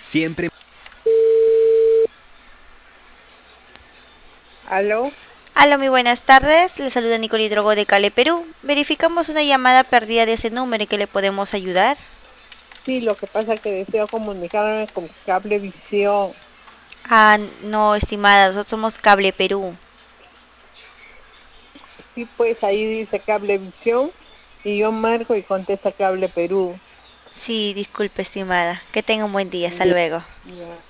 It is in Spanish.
Siempre. ¿Aló? Aló, muy buenas tardes. Le saluda Nicole Drogo de Cale, Perú. Verificamos una llamada perdida de ese número en que le podemos ayudar. Sí, lo que pasa es que deseo comunicarme con Cablevisión. Ah, no, estimada, nosotros somos Cable Perú. Sí, pues ahí dice Cablevisión y yo marco y contesta Cable Perú. Sí, disculpe, estimada. Que tenga un buen día. Hasta Ya, luego. ya.